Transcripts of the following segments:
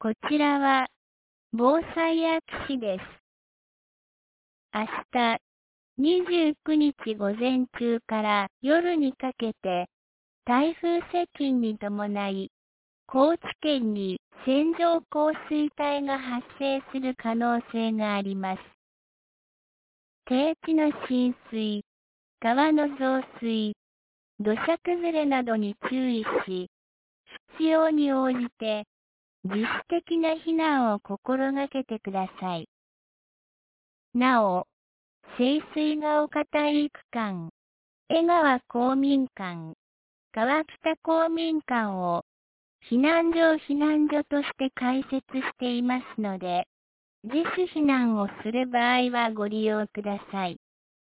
こちらは、防災薬師です。明日、29日午前中から夜にかけて、台風接近に伴い、高知県に線状降水帯が発生する可能性があります。低地の浸水、川の増水、土砂崩れなどに注意し、必要に応じて、自主的な避難を心がけてください。なお、清水ヶ丘体育館、江川公民館、川北公民館を避難所として開設していますので、自主避難をする場合はご利用ください。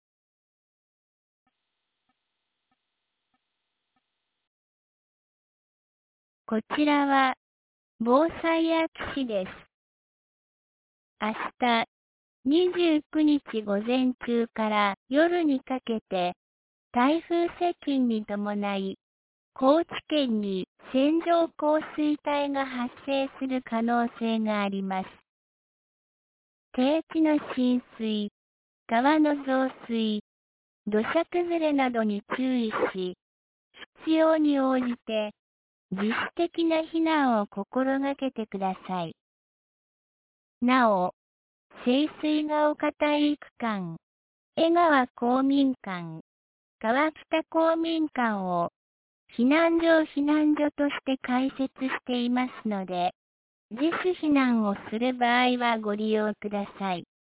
こちらは、防災薬師です。明日、29日午前中から夜にかけて、台風接近に伴い、高知県に線状降水帯が発生する可能性があります。低地の浸水、川の増水、土砂崩れなどに注意し、必要に応じて、自主的な避難を心がけてください。なお、清水ヶ丘体育館、江川公民館、川北公民館を避難所として開設していますので、自主避難をする場合はご利用ください。